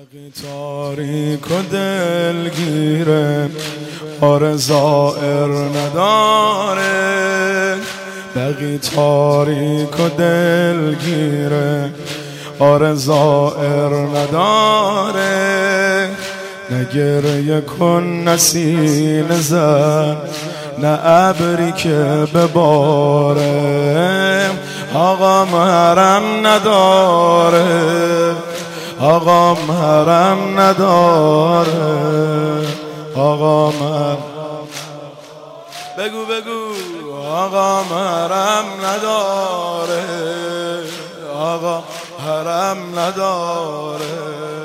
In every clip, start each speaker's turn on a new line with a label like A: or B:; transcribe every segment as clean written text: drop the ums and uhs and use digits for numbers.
A: بقی تاریک و دلگیره آره زائر نداره. بقی تاریک و دلگیره آره زائر نداره. نه گریه کن نه سینه زن نه ابری که بباره. آقا محرم نداره، آقا محرم نداره، آقا محرم بگو آقا محرم نداره، آقا حرم نداره.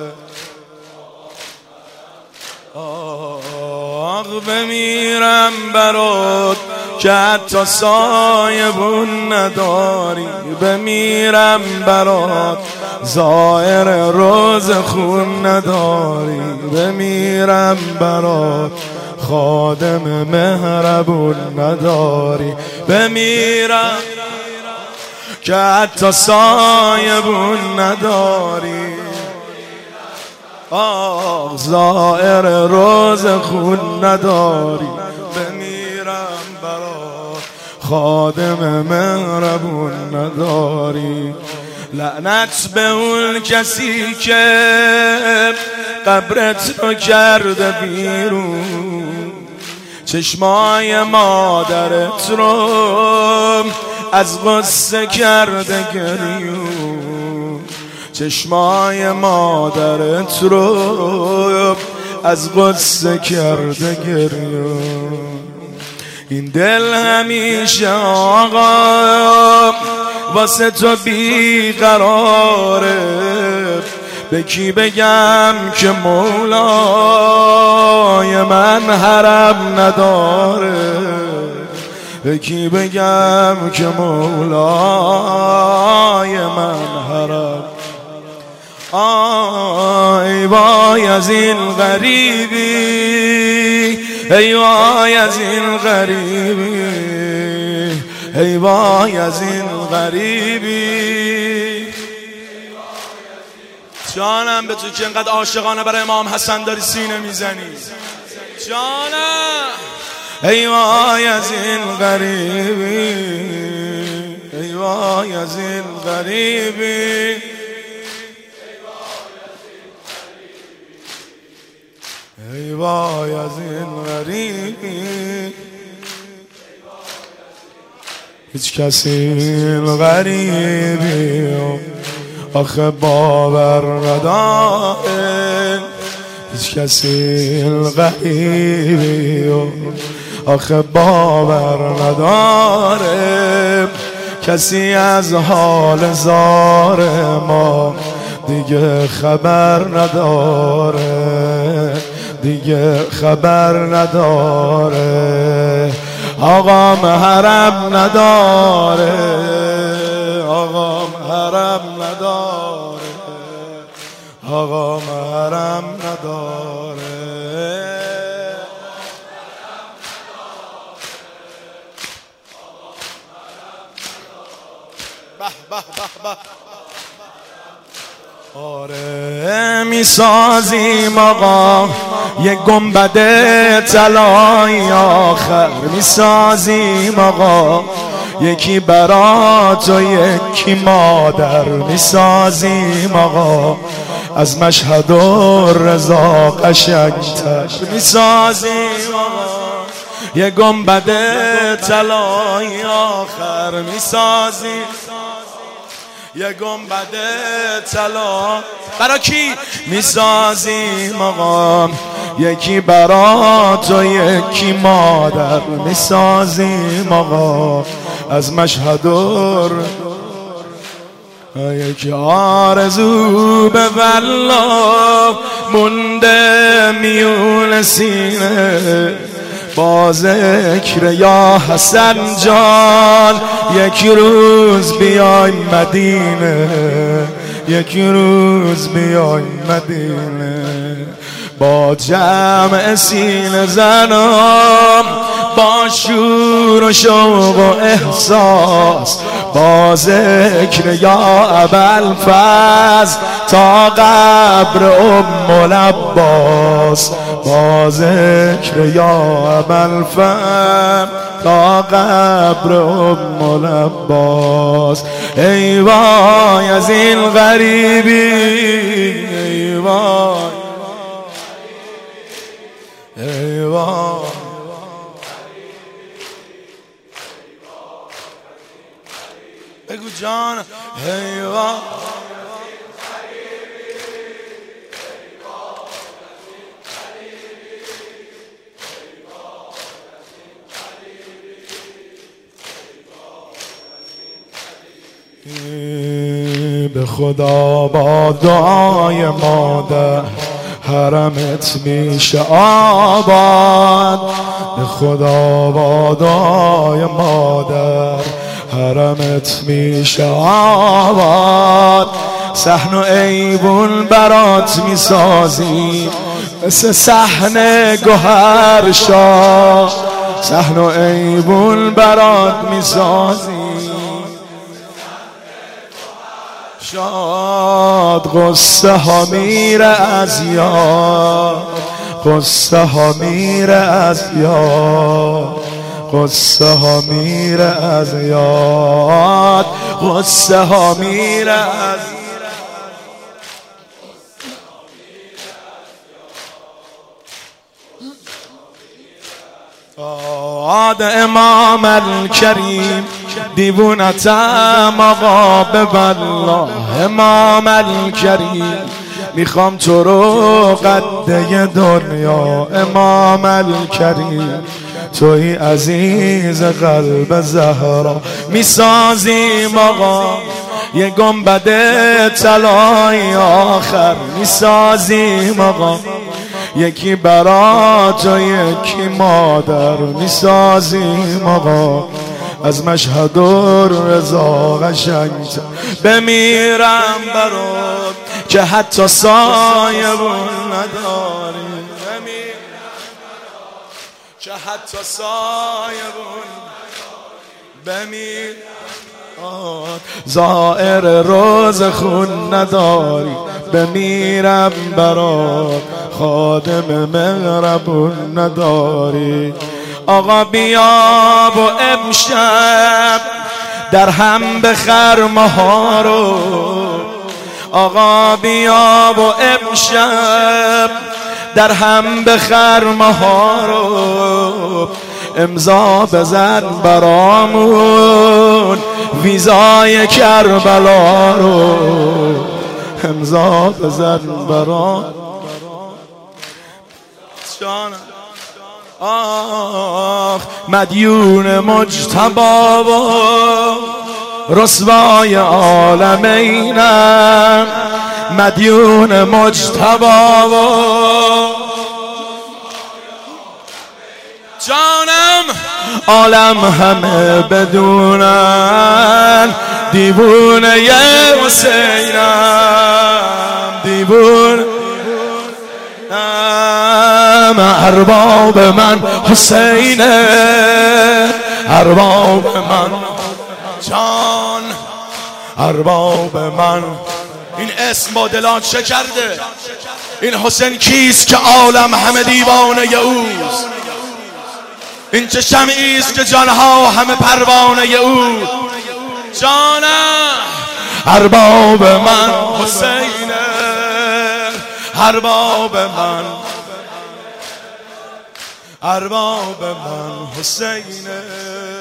A: آق بمیرم برات که حتی سایه بون نداری. بمیرم برات ظاهر روز خون نداری. بمیرم برات خادم مهربون نداری. بمیرم که حتی سایه بون نداری. آه ظاهر روز خون نداری. بمیرم برات خادم مهربون نداری. لعنت به اون کسی که قبرت رو کرده بیرون. چشمای مادرت رو از غصه کرده گریون. چشمای مادرت رو از غصه کرده گریون. این دل همیشه آقا واسه تو بیقراره. به کی بگم که مولای من حرم نداره. به کی بگم که مولای من حرم. ای وای از این غریبی، ای وای از این غریبی، ای وای از این غریبی. جانم به تو که اینقدر عاشقانه برای امام حسن داری سینه میزنی. جانم ای وای از این غریبی، ای وای از این غریبی. ای وای از این غریبی. هیچ کسی این غریبی آخه باور نداره. هیچ کسی این غریبی آخه باور نداره. کسی از حال زار ما دیگه خبر نداره، دیگه خبر نداره. آقا محرم نداره، آقا محرم نداره، آقا محرم نداره. به به به به. آره میسازیم آقا یه گنبد طلایی آخر. میسازیم آقا یکی برات و یکی مادر. میسازیم آقا از مشهد و رضا قشنگتر. میسازیم آقا یه گنبد طلایی آخر. میسازیم یه گنبد طلا برا کی؟ میسازیم آقا یکی برات و یکی مادر. میسازیم آقا از مشهد و یکی آرزو به والله مونده میون سینه. با ذکر یا حسن جان یک روز بیایم مدینه. یک روز بیایم مدینه. با جمع سینه زنم، با شور و شوق و احساس، با ذکر یا ابوالفضل تا قبر ام العباس، با ذکر یا ابوالفضل تا قبر ام العباس. ای وای از این غریبی، ای وای ای وای بگو جان، ای وای به خدا با دعای مادر حرمت میشه آباد، به خدا با دعای مادر حرمت میشه آباد. صحن و ایوون برات میسازی مثل صحن گوهر شاه، صحن و ایوون برات میسازی شاد. غصه ها میره از یاد، غصه ها میره از یاد، غصه ها میره از یاد، غصه ها میره از یاد. امام الکریم دیوونتم آقا به والله، امام الکریم میخوام تو رو قده دنیا، امام الکریم توی عزیز قلب زهرا. میسازیم آقا یه گنبد طلایی آخر، میسازیم آقا یکی برات و یکی مادر، میسازیم آقا از مشهد و رضا قشنگتر. بمیرم برات که حتی سایبون نداری، که حتی سایبون بمیر زائر روز خون نداری. بمیرم برات خادم مهربون نداری. آقا بیا و امشب در هم بخر ماها رو، آقا بیا و امشب در هم بخر ماها رو. امضا بزن برامون ویزای کربلا رو، امضا بزن برام آخ. مدیون مجتبی و رسوای عالمینم، مدیون مجتبی و جانم عالم همه بدونن دیوونه حسینم، دیوونه ارباب من حسینه، ارباب من جان، ارباب من. این اسم با دلان چه کرده؟ این حسین کیست که عالم همه دیوانه اوست؟ این چه شمعیست که جانها همه پروانه او؟ جانم ارباب من حسینه، ارباب من، ارباب من حسینه.